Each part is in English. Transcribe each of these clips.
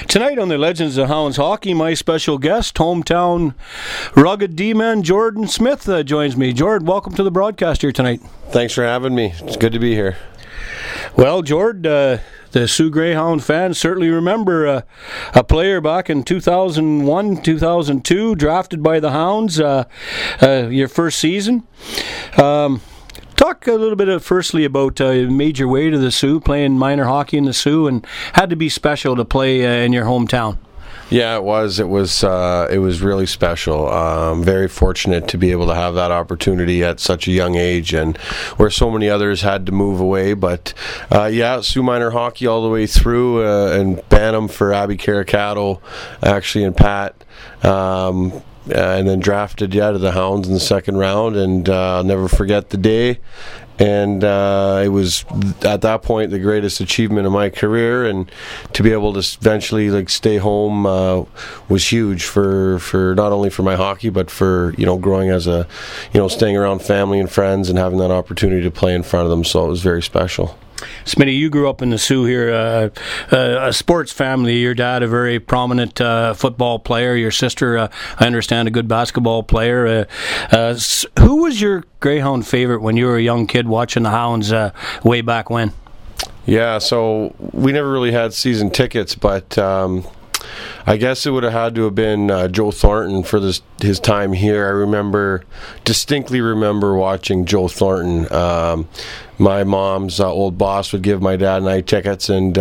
Tonight on the Legends of Hounds Hockey, my special guest, hometown rugged D-man Jordan Smith joins me. Jordan, welcome to the broadcast here tonight. Thanks for having me. It's good to be here. Well, Jordan, the Soo Greyhound fans certainly remember a player back in 2001, 2002, drafted by the Hounds, your first season. Talk a little bit firstly about made your way to the Soo, playing minor hockey in the Soo, and had to be special to play in your hometown. Yeah, it was. It was really special. Very fortunate to be able to have that opportunity at such a young age, and where so many others had to move away. But Soo minor hockey all the way through, and Bantam for Abby Caracato, actually, and Pat. And then drafted to the Hounds in the second round, and I'll never forget the day. And it was at that point the greatest achievement of my career, and to be able to eventually stay home was huge for not only for my hockey, but for growing as a staying around family and friends and having that opportunity to play in front of them. So it was very special. Smitty, you grew up in the Soo here, a sports family. Your dad, a very prominent football player. Your sister, I understand, a good basketball player. Who was your Greyhound favorite when you were a young kid watching the Hounds way back when? Yeah, so we never really had season tickets, but I guess it would have had to have been Joe Thornton for his time here. I distinctly remember watching Joe Thornton. My mom's old boss would give my dad and I tickets, and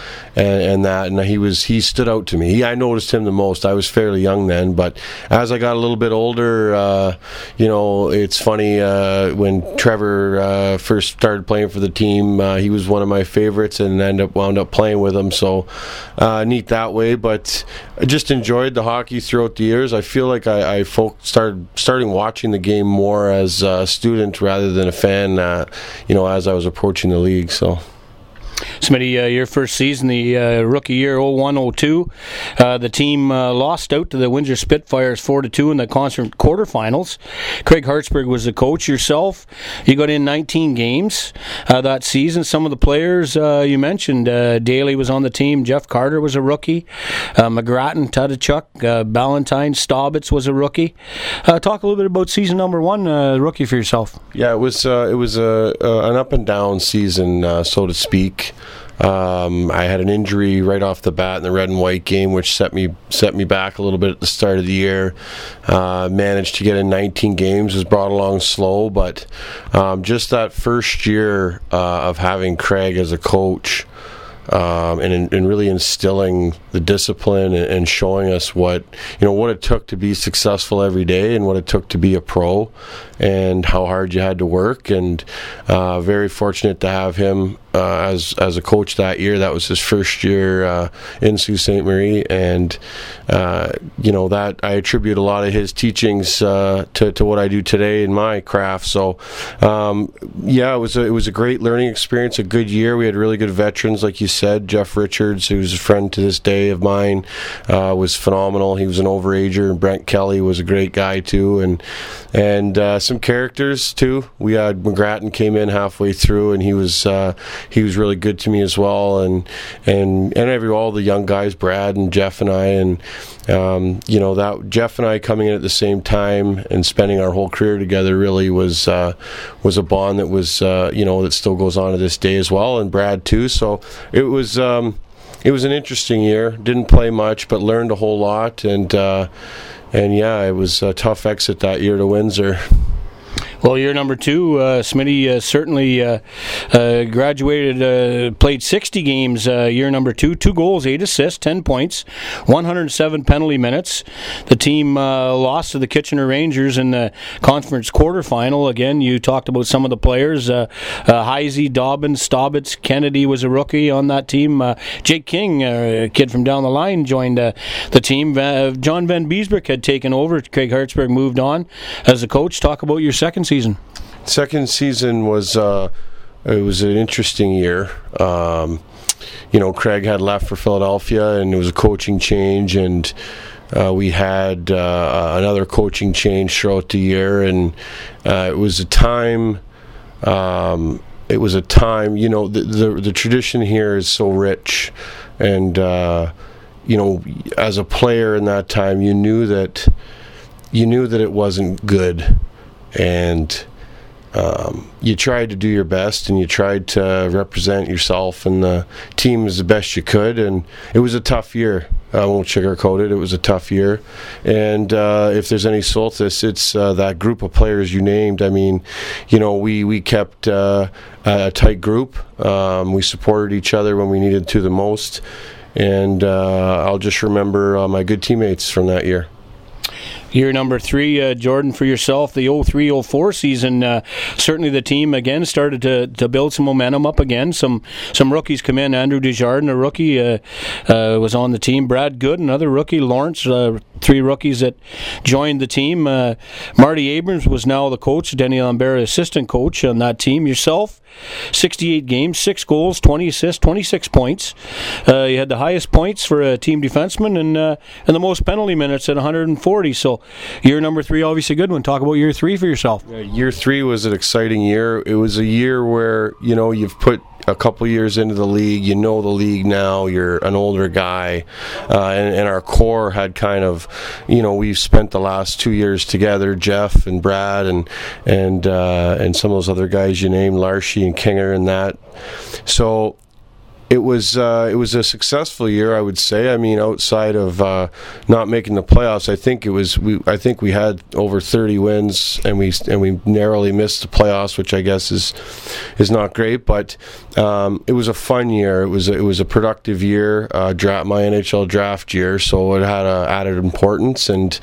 he stood out to me. I noticed him the most. I was fairly young then, but as I got a little bit older, it's funny, when Trevor first started playing for the team, he was one of my favorites, and wound up playing with him. So neat that way. But I just enjoyed the hockey throughout the years. I feel like I started watching the game more as a student rather than a fan. As I was approaching the league. So, Smitty, your first season, the rookie year, 01-02, the team lost out to the Windsor Spitfires 4-2 in the conference quarterfinals. Craig Hartsburg was the coach. Yourself, you got in 19 games that season. Some of the players you mentioned, Daly was on the team. Jeff Carter was a rookie. McGrattan, Tadachuk, Ballantyne, Staubitz was a rookie. Talk a little bit about season number one, rookie for yourself. Yeah, it was an up and down season, so to speak. I had an injury right off the bat in the red and white game, which set me back a little bit at the start of the year. Managed to get in 19 games, was brought along slow, but just that first year of having Craig as a coach, and really instilling the discipline and showing us what it took to be successful every day, and what it took to be a pro, and how hard you had to work. And very fortunate to have him as a coach that year. That was his first year in Sault Ste. Marie, and that I attribute a lot of his teachings to what I do today in my craft. So it was a great learning experience, a good year. We had really good veterans, like you said. Jeff Richards, who's a friend to this day of mine, was phenomenal. He was an overager, and Brent Kelly was a great guy too, and some characters too. We had McGrattan came in halfway through, and he was really good to me as well, and all the young guys, Brad and Jeff and I, and that Jeff and I coming in at the same time and spending our whole career together really was a bond that was that still goes on to this day as well, and Brad too. So it was an interesting year. Didn't play much, but learned a whole lot, and it was a tough exit that year to Windsor. Well, year number two, Smitty certainly graduated, played 60 games year number two, 2 goals, 8 assists, 10 points, 107 penalty minutes. The team lost to the Kitchener Rangers in the conference quarterfinal. Again, you talked about some of the players. Heisey, Dobbins, Staubitz, Kennedy was a rookie on that team. Jake King, a kid from down the line, joined the team. John Van Beesbroek had taken over. Craig Hartsburg moved on as a coach. Talk about your second season. Second season was it was an interesting year. Craig had left for Philadelphia, and it was a coaching change, and we had another coaching change throughout the year, and it was a time. The tradition here is so rich, and as a player in that time, you knew that it wasn't good, and you tried to do your best, and you tried to represent yourself and the team as the best you could, and it was a tough year. I won't sugarcoat it. It was a tough year, and if there's any solace, it's that group of players you named. I mean, we kept a tight group. We supported each other when we needed to the most, and I'll just remember my good teammates from that year. Year number 3, Jordan, for yourself, the 03-04 season, certainly the team again started to build some momentum up again. Some rookies come in. Andrew Desjardins, a rookie, was on the team. Brad Good, another rookie. Lawrence, 3 rookies that joined the team. Marty Abrams was now the coach. Denny Lambert, assistant coach on that team. Yourself, 68 games, 6 goals, 20 assists, 26 points. You had the highest points for a team defenseman and the most penalty minutes at 140. So year number 3, obviously a good one. Talk about year 3 for yourself. Year 3 was an exciting year. It was a year where, you've put a couple years into the league, the league now, you're an older guy, and our core had kind of, we've spent the last 2 years together, Jeff and Brad and some of those other guys you named, Larshi and Kinger and that. So it was a successful year, I would say. I mean, outside of not making the playoffs, I think we had over 30 wins, and we narrowly missed the playoffs, which I guess is not great. But it was a fun year. It was a productive year. My NHL draft year, so it had added importance. And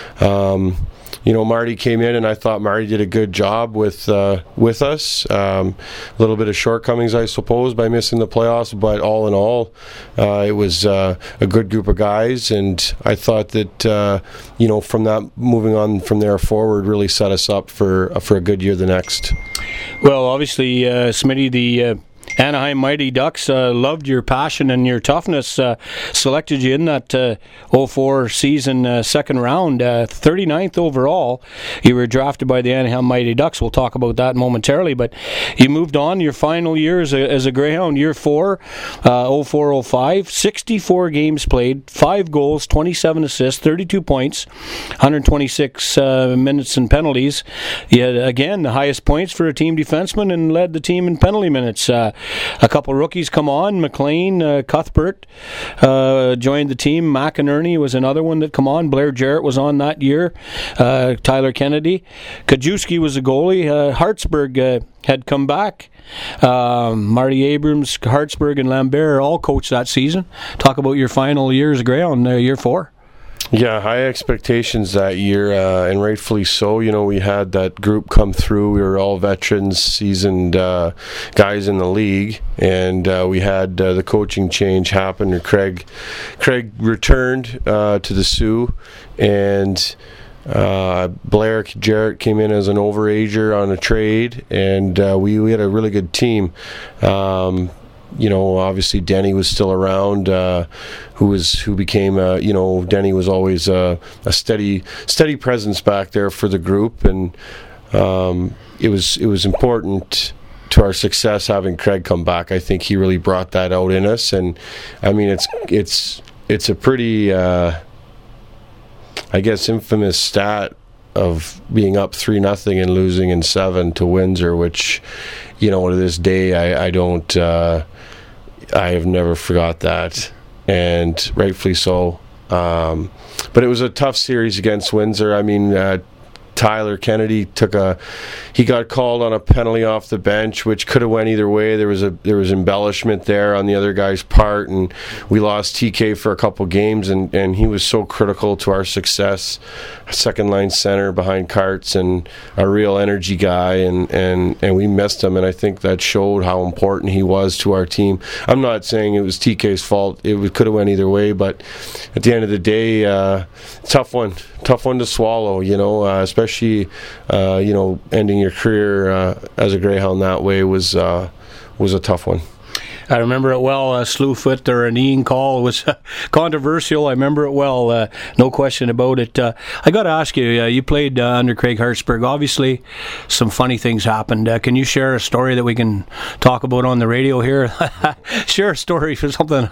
Marty came in, and I thought Marty did a good job with us. A little bit of shortcomings, I suppose, by missing the playoffs, but all in all, it was a good group of guys, and I thought that from that, moving on from there forward, really set us up for a good year the next. Well, obviously, Smitty, the Anaheim Mighty Ducks loved your passion and your toughness, selected you in that 04 season second round, 39th overall. You were drafted by the Anaheim Mighty Ducks. We'll talk about that momentarily, but you moved on your final year as a Greyhound, year 4, 04-05, 64 games played, 5 goals, 27 assists, 32 points, 126 minutes and penalties. You had, again, the highest points for a team defenseman and led the team in penalty minutes. A couple rookies come on. McLean, Cuthbert joined the team. McInerney was another one that come on. Blair Jarrett was on that year. Tyler Kennedy. Kajewski was a goalie. Hartsburg had come back. Marty Abrams, Hartsburg, and Lambert all coached that season. Talk about your final year as a Greyhound, year 4. Yeah, high expectations that year, and rightfully so. We had that group come through. We were all veterans, seasoned guys in the league, and we had the coaching change happen. Craig returned to the Sioux, and Blair Jarrett came in as an overager on a trade, and we had a really good team. Obviously Denny was still around, who became, Denny was always a steady presence back there for the group, and it was important to our success having Craig come back. I think he really brought that out in us, and I mean it's a pretty, I guess, infamous stat of being up 3-0 and losing in 7 to Windsor, which, to this day I don't. I have never forgot that, and rightfully so. But it was a tough series against Windsor. I mean, Tyler Kennedy he got called on a penalty off the bench, which could have went either way. There was embellishment there on the other guy's part, and we lost TK for a couple games, and he was so critical to our success. Second line center behind Karts, and a real energy guy, and we missed him, and I think that showed how important he was to our team. I'm not saying it was TK's fault. It could have went either way, but at the end of the day, tough one to swallow, especially ending your career as a Greyhound that way was a tough one. I remember it well. A slew foot or an Ian call was controversial. I remember it well. No question about it. I got to ask you, you played under Craig Hartsburg. Obviously, some funny things happened. Can you share a story that we can talk about on the radio here? Share a story for something that happened.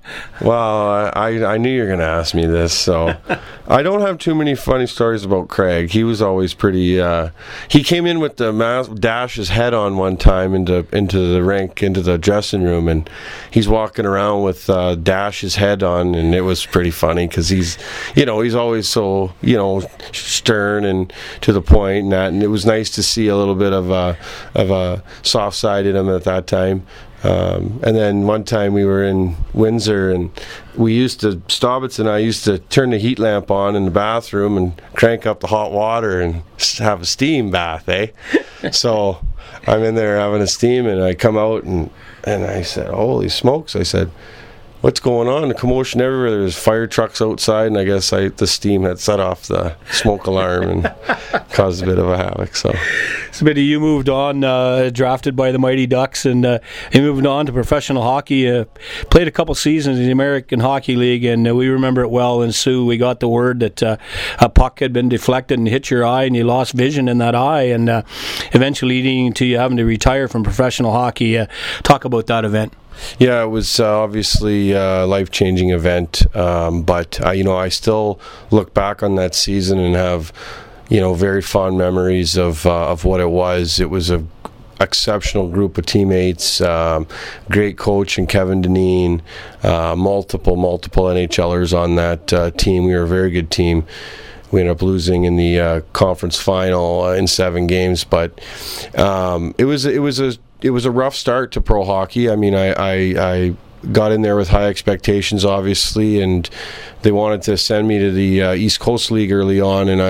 Well, I knew you were going to ask me this, so I don't have too many funny stories about Craig. He was always pretty. He came in with the Dash's head on one time into the rink, into the dressing room, and he's walking around with Dash's head on, and it was pretty funny because he's always so stern and to the point, and it was nice to see a little bit of a soft side in him at that time. And then one time we were in Windsor, and Staubitz and I used to turn the heat lamp on in the bathroom and crank up the hot water and have a steam bath, So I'm in there having a steam, and I come out and I said, holy smokes, I said, what's going on? The commotion everywhere. There's fire trucks outside, and I guess the steam had set off the smoke alarm and caused a bit of a havoc. So Smitty, you moved on, drafted by the Mighty Ducks, and you moved on to professional hockey. Played a couple seasons in the American Hockey League, and we remember it well. In Sioux, we got the word that a puck had been deflected and hit your eye, and you lost vision in that eye, and eventually leading to you having to retire from professional hockey. Talk about that event. Yeah, it was obviously a life-changing event, but I still look back on that season and have very fond memories of what it was. It was a exceptional group of teammates, great coach and Kevin Dineen, multiple NHLers on that team. We were a very good team. We ended up losing in the conference final in 7 games, but it was a rough start to pro hockey. I mean, I got in there with high expectations, obviously, and they wanted to send me to the East Coast League early on, and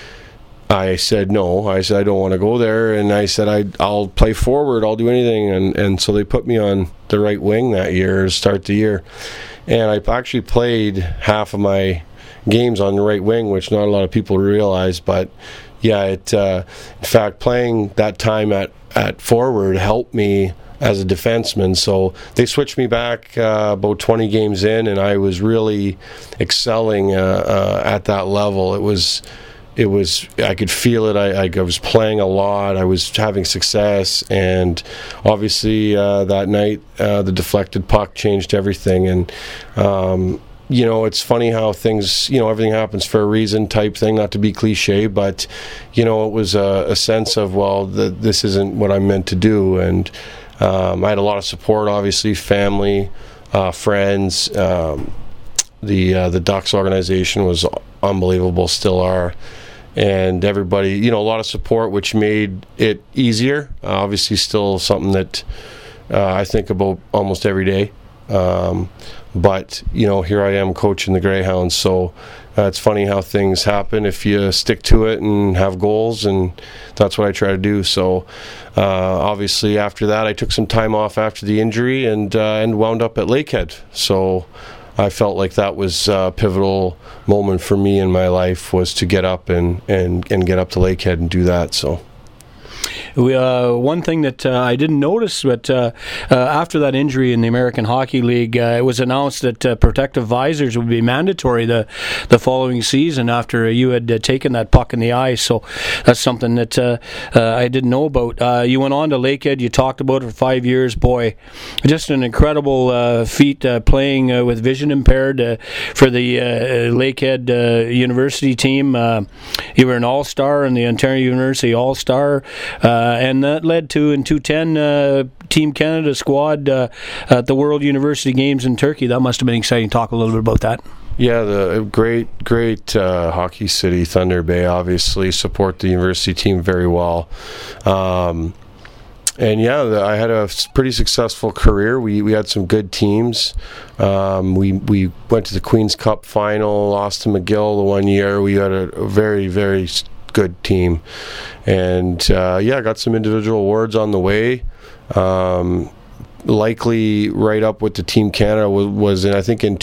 I said no. I said I don't want to go there, and I said I'll play forward. I'll do anything, and so they put me on the right wing that year to start the year, and I actually played half of my games on the right wing, which not a lot of people realize, but yeah, in fact, playing that time at forward helped me as a defenseman. So they switched me back about 20 games in, and I was really excelling at that level. It was I could feel it. I was playing a lot. I was having success, and obviously that night the deflected puck changed everything. And it's funny how things, everything happens for a reason type thing, not to be cliche, but, it was a sense of, this isn't what I'm meant to do. And I had a lot of support, obviously, family, friends. The Ducks organization was unbelievable, still are. And everybody, a lot of support, which made it easier. Obviously, still something that I think about almost every day. But here I am coaching the Greyhounds, so it's funny how things happen if you stick to it and have goals, and that's what I try to do. So obviously after that I took some time off after the injury and wound up at Lakehead. So I felt like that was a pivotal moment for me in my life, was to get up and get up to Lakehead and do that. So one thing that I didn't notice, but after that injury in the American Hockey League, it was announced that protective visors would be mandatory the following season after you had taken that puck in the eye. So that's something that I didn't know about. You went on to Lakehead. You talked about it for 5 years. Boy, just an incredible feat playing with vision impaired for the Lakehead University team. You were an all-star in the Ontario University All-Star. And that led to, in 2010, Team Canada squad at the World University Games in Turkey. That must have been exciting. Talk a little bit about that. Yeah, the great hockey city, Thunder Bay, obviously support the university team very well. And yeah, I had a pretty successful career. We had some good teams. We went to the Queen's Cup final, lost to McGill the one year. We had a very, very good team, and got some individual awards on the way. Likely right up with the Team Canada was in, I think in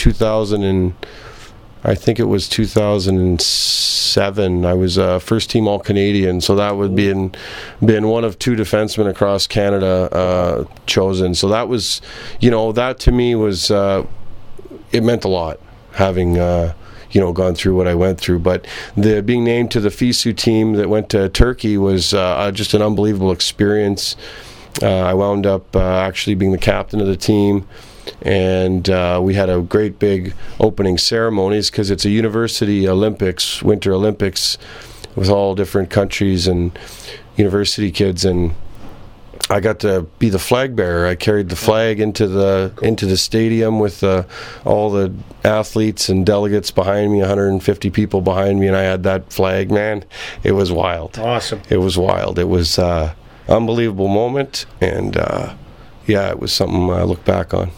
2007 I was first team All-Canadian, so that would been one of 2 defensemen across Canada chosen. So that was, that to me was it meant a lot, having gone through what I went through. But being named to the FISU team that went to Turkey was just an unbelievable experience. I wound up actually being the captain of the team. and we had a great big opening ceremonies because it's a university Olympics, Winter Olympics, with all different countries and university kids, and I got to be the flag bearer. I carried the flag into the stadium with all the athletes and delegates behind me, 150 people behind me, and I had that flag. Man, it was wild. Awesome. It was wild. It was unbelievable moment, and yeah, it was something I look back on.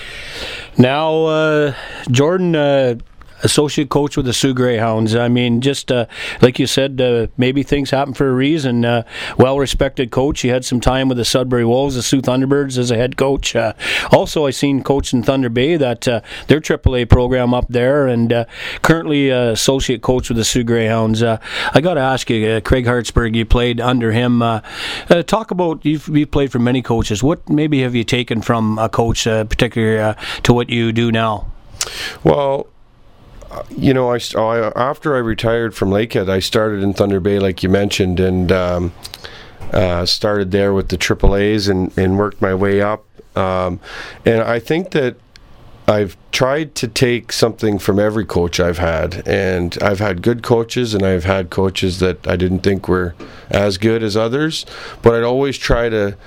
Now, Jordan, associate coach with the Soo Greyhounds. I mean, just like you said, maybe things happen for a reason. Well-respected coach. You had some time with the Sudbury Wolves, the Soo Thunderbirds as a head coach. Also, I seen coach in Thunder Bay, that their AAA program up there, and currently associate coach with the Soo Greyhounds. I got to ask you, Craig Hartsburg, you played under him. Talk about, you've played for many coaches. What maybe have you taken from a coach, particularly to what you do now? Well, you know, after I retired from Lakehead, I started in Thunder Bay, like you mentioned, and started there with the AAAs and worked my way up. And I think that I've tried to take something from every coach I've had, and I've had good coaches, and I've had coaches that I didn't think were as good as others. But I'd always try to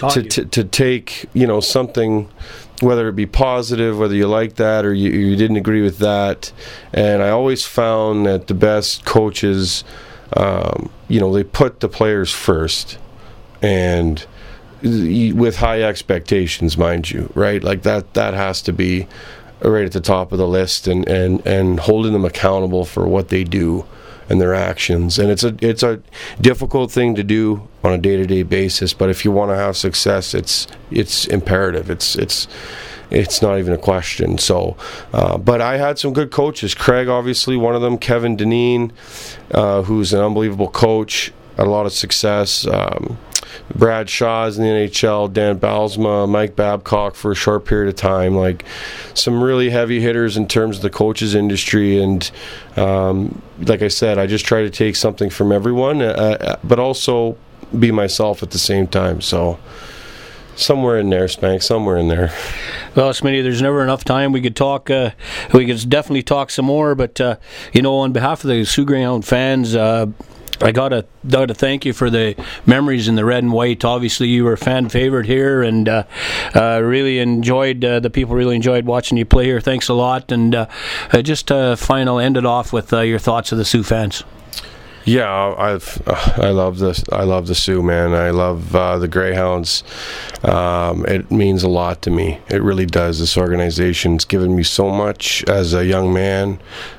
take, you know, something, whether it be positive, whether you like that or you didn't agree with that. And I always found that the best coaches, you know, they put the players first, and with high expectations, mind you, right? Like that has to be right at the top of the list, and holding them accountable for what they do and their actions. And it's a difficult thing to do on a day-to-day basis, but if you want to have success, it's imperative. It's not even a question. So, but I had some good coaches. Craig, obviously, one of them. Kevin Dineen, who's an unbelievable coach, had a lot of success. Brad Shaw's in the NHL, Dan Balsma, Mike Babcock for a short period of time. Like, some really heavy hitters in terms of the coaches industry. And like I said, I just try to take something from everyone, but also be myself at the same time. So somewhere in there, Spank, somewhere in there. Well, Smitty, there's never enough time. We could talk. We could definitely talk some more. But you know, on behalf of the Soo Greyhound fans, I gotta thank you for the memories in the red and white. Obviously, you were a fan favorite here, and really enjoyed. The people really enjoyed watching you play here. Thanks a lot. And just final, end it off with your thoughts of the Soo fans. Yeah, I love this. I love the Soo, man. I love the Greyhounds. It means a lot to me. It really does. This organization's given me so much as a young man,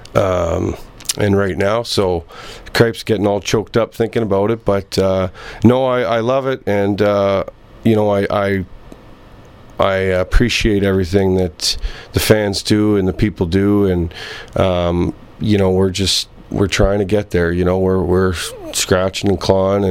and right now. So, Cripe's getting all choked up thinking about it. But no, I love it, and you know, I appreciate everything that the fans do and the people do, and you know, we're trying to get there. You know, we're scratching and clawing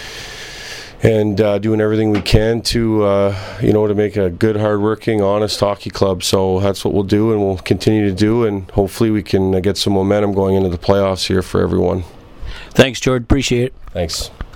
and doing everything we can to you know, to make a good, hardworking, honest hockey club. So that's what we'll do, and we'll continue to do, and hopefully we can get some momentum going into the playoffs here for everyone. Thanks, George. Appreciate it. Thanks.